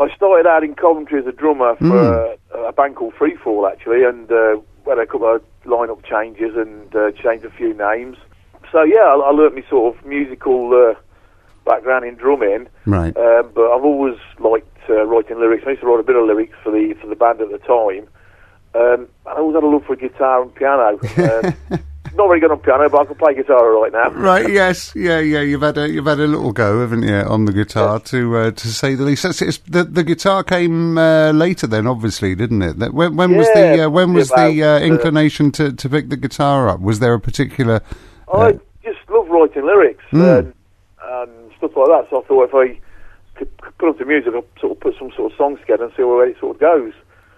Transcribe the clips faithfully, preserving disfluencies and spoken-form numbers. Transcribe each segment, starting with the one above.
I started out in Coventry as a drummer for mm. a, a band called Freefall, actually, and uh, we had a couple of line-up changes and uh, changed a few names. So, yeah, I, I learnt my sort of musical uh, background in drumming. Right. Um, but I've always liked uh, writing lyrics. I used to write a bit of lyrics for the for the band at the time. Um, I always had a love for guitar and piano. Um, not very good on piano, but I can play guitar right now. Right? Yes. Yeah. Yeah. You've had a you've had a little go, haven't you, on the guitar, yes. to uh, to say the least. It's, it's, the the guitar came uh, later, then, obviously, didn't it? That, when, when yeah, was the uh, when was about, the uh, inclination to, to pick the guitar up? Was there a particular? Uh, I just love writing lyrics mm. and, and stuff like that. So I thought if I could, could put up the music, I'd sort of put some sort of songs together and see where it sort of goes.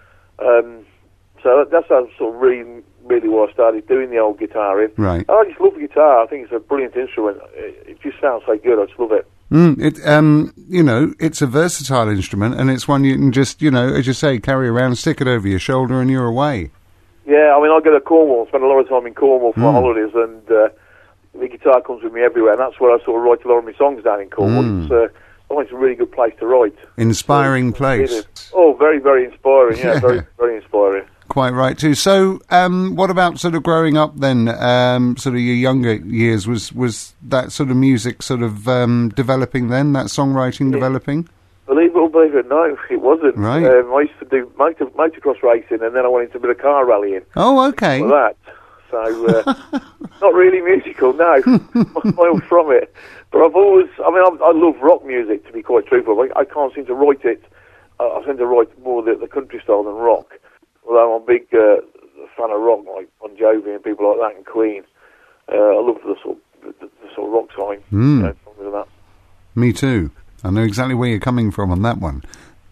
Um, so that, that's how sort of really, really why I started doing the old guitaring. Right. And I just love the guitar. I think it's a brilliant instrument. It, it just sounds so good. I just love it. Mm, it, um, you know, it's a versatile instrument, and it's one you can just, you know, as you say, carry around, stick it over your shoulder, and you're away. Yeah, I mean, I go to Cornwall, spend a lot of time in Cornwall for mm. holidays, and uh, the guitar comes with me everywhere, and that's where I sort of write a lot of my songs down in Cornwall. Mm. It's, uh, oh, it's a really good place to write. Inspiring so, place. Oh, very, very inspiring, yeah, very, very inspiring. Quite right, too. So, um, what about sort of growing up then, um, sort of your younger years? Was was that sort of music sort of um, developing then, that songwriting yeah. developing? Believe it or believe it, no, it wasn't. Right. Um, I used to do motor, motocross racing, and then I went into a bit of car rallying. Oh, okay. Like that. So, uh, not really musical, no. Miles from it. But I've always, I mean, I, I love rock music, to be quite truthful. I, I can't seem to write it. I, I seem to write more the, the country style than rock. Although I'm a big uh, fan of rock, like Bon Jovi and people like that, and Queen. Uh, I love the sort of, the, the sort of rock side. Mm. You know, something like that. Me too. I know exactly where you're coming from on that one.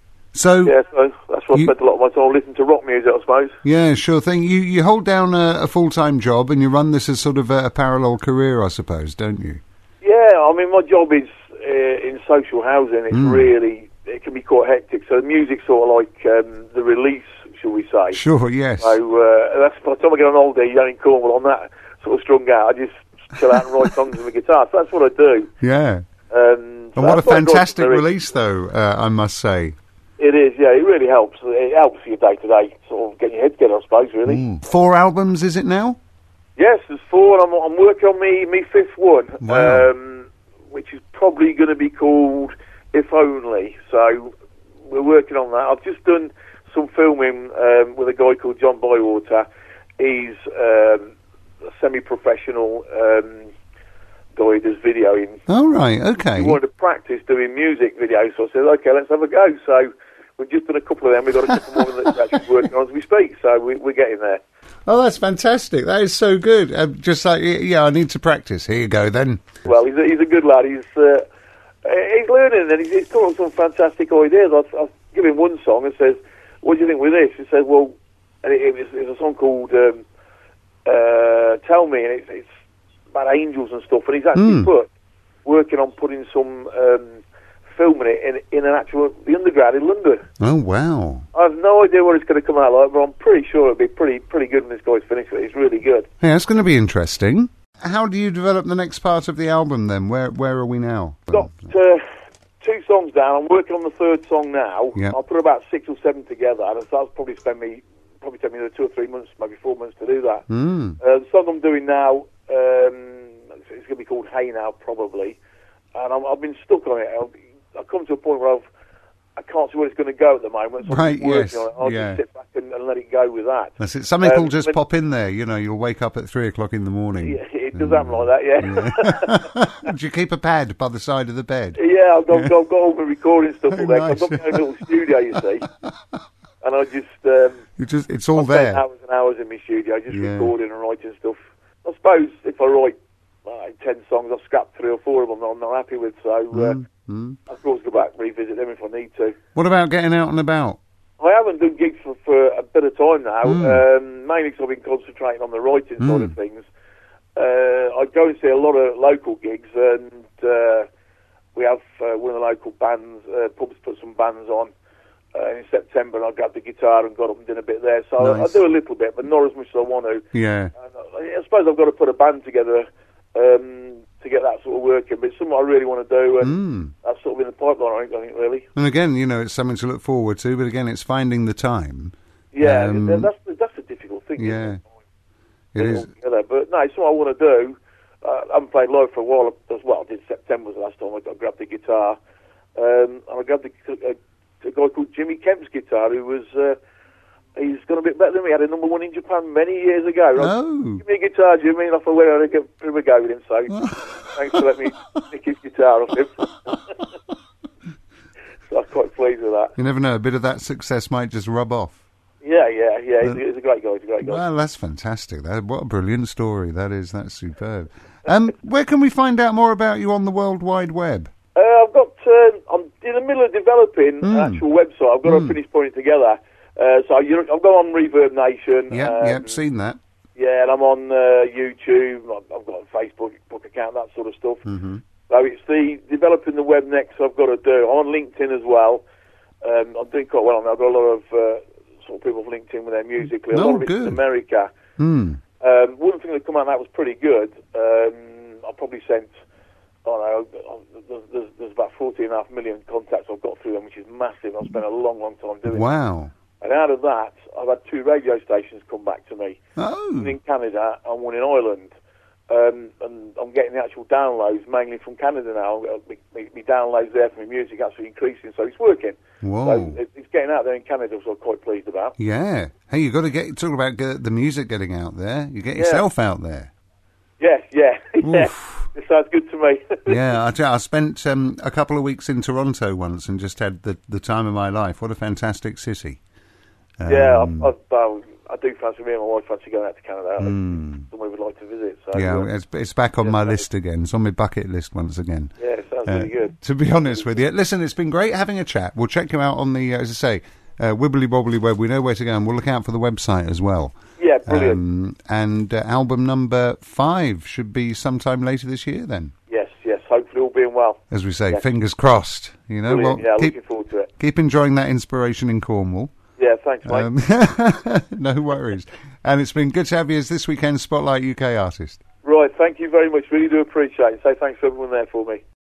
So yeah, so that's why I spent a lot of my time listening to rock music, I suppose. Yeah, sure thing. You you hold down a, a full-time job and you run this as sort of a, a parallel career, I suppose, don't you? Yeah, I mean, my job is uh, in social housing. It's mm. really, it can be quite hectic. So the music's sort of like um, the release, shall we say. Sure, yes. So uh, that's by the time I get on holiday down in Cornwall, I'm that sort of strung out. I just chill out and write songs with my guitar. So that's what I do. Yeah. Um, and what a fantastic release, though, uh, I must say. It is, yeah, it really helps. It helps your day-to-day, sort of getting your head together, I suppose, really. Mm. Four albums, is it now? Yes, there's four, and I'm, I'm working on me, me fifth one, wow. um, which is probably going to be called If Only. So we're working on that. I've just done some filming um, with a guy called John Bywater. He's um, a semi-professional um, guy who does videoing. Oh, right, okay. He wanted to practice doing music videos, so I said, OK, let's have a go. So we've just done a couple of them. We've got a couple more that's actually working on as we speak, so we, we're getting there. Oh, that's fantastic. That is so good. Uh, just like, yeah, I need to practice. Here you go, then. Well, he's a, he's a good lad. He's uh, he's learning, and he's, he's got some fantastic ideas. I've, I've given him one song and says, what do you think with this? He says, well, and it, it was, it was a song called um, uh, Tell Me, and it's, it's about angels and stuff, and he's actually mm. put, working on putting some... Um, filming it in in an actual the underground in London. Oh wow! I have no idea what it's going to come out like, but I'm pretty sure it'll be pretty pretty good when this guy's finished with it. It's really good. Yeah, it's going to be interesting. How do you develop the next part of the album then? Where where are we now? Got uh, two songs down. I'm working on the third song now. Yep. I'll put about six or seven together, and that'll probably spend me probably take me another two or three months, maybe four months to do that. Mm. Uh, the song I'm doing now, um, it's, it's going to be called Hey Now, probably, and I'm, I've been stuck on it. I'll, I've come to a point where I've, I can't see where it's going to go at the moment. So right, I'm yes. on it. I'll yeah. just sit back and, and let it go with that. That's it. Something um, will just but, pop in there. You know, you'll wake up at three o'clock in the morning. Yeah, it does happen like that, yeah. yeah. Do you keep a pad by the side of the bed? Yeah, I've got, yeah. I've got all my recording stuff oh, up there. nice. I've got my own little studio, you see. And I just... Um, you just it's all I there. spend hours and hours in my studio, just yeah. recording and writing stuff. I suppose if I write uh, ten songs, I've scrapped three or four of them that I'm not happy with, so... Uh, mm. Mm. I can always go back and revisit them if I need to. What about getting out and about? I haven't done gigs for, for a bit of time now, mm. um, mainly because I've been concentrating on the writing mm. side of things. Uh, I go and see a lot of local gigs, and uh, we have uh, one of the local bands, uh, pubs put some bands on uh, in September, and I grabbed the guitar and got up and did a bit there. So nice. I, I do a little bit, but not as much as I want to. Yeah. And I, I suppose I've got to put a band together um, to get that sort of working. But it's something I really want to do, and Mm. that's sort of in the pipeline, I think, I think really. And again, you know, it's something to look forward to, but again, it's finding the time. Yeah, Um, that's, that's a difficult thing. Yeah, isn't it it? is. Together. But no, it's something I want to do. Uh, I haven't played live for a while as well. I did September was the last time I, I grabbed the guitar. Um, and I grabbed a, a, a guy called Jimmy Kemp's guitar, who was, uh, he's gone a bit better than me. He had a number one in Japan many years ago. Oh. Give me a guitar, Jimmy, and I thought, well, I'll give him a go with him, so thanks for letting me nick his guitar off him. So I'm quite pleased with that. You never know, a bit of that success might just rub off. Yeah, yeah, yeah, he's, uh, he's a great guy, he's a great guy. Well, that's fantastic. That, what a brilliant story. That is, that's superb. Um, where can we find out more about you on the World Wide Web? Uh, I've got, uh, I'm in the middle of developing Mm. an actual website. I've got Mm. to finish putting it together. Uh, so you I've gone on Reverb Nation. Yeah, um, yeah, seen that. Yeah, and I'm on uh, YouTube. I've I've got a Facebook book account, that sort of stuff. Mm-hmm. So it's the developing the web next I've got to do. I'm on LinkedIn as well. Um, I'm doing quite well on that. I've got a lot of uh, sort of people of LinkedIn with their music. A Oh, lot of it's good. in America. Mm. Um, one thing that come out of that was pretty good. Um, I probably sent, I don't know, there's, there's, there's about fourteen and a half million contacts I've got through them, which is massive. I've spent a long, long time doing it. Wow. And out of that, I've had two radio stations come back to me. Oh. One in Canada and one in Ireland. Um, and I'm getting the actual downloads mainly from Canada now. My, my, my downloads there for my music actually increasing, so it's working. Whoa. So it, it's getting out there in Canada, so I'm quite pleased about. Yeah. Hey, you've got to get, talk about get the music getting out there. You get Yeah. yourself out there. Yes, yeah, yeah. Oof. It sounds good to me. Yeah, I, tell you, I spent um, a couple of weeks in Toronto once and just had the, the time of my life. What a fantastic city. Um, Yeah, I, I, I, I do fancy me and my wife fancy going out to Canada. Mm. Somewhere we'd like to visit. So, Yeah, uh, it's, it's back on yeah, my so- list again. It's on my bucket list once again. yeah, it sounds Uh, really good. To be honest with you, listen, it's been great having a chat. We'll check you out on the, uh, as I say, uh, Wibbly Wobbly Web. We know where to go, and we'll look out for the website as well. Yeah, brilliant. Um, and uh, album number five should be sometime later this year then. Yes, yes. Hopefully all being well. As we say, Yes. fingers crossed. You know, Brilliant. well, yeah, keep, looking forward to it. keep enjoying that inspiration in Cornwall. Yeah, thanks, mate. Um, no worries. And it's been good to have you as this weekend's Spotlight U K artist. Right, thank you very much. Really do appreciate it. So thanks to everyone there for me.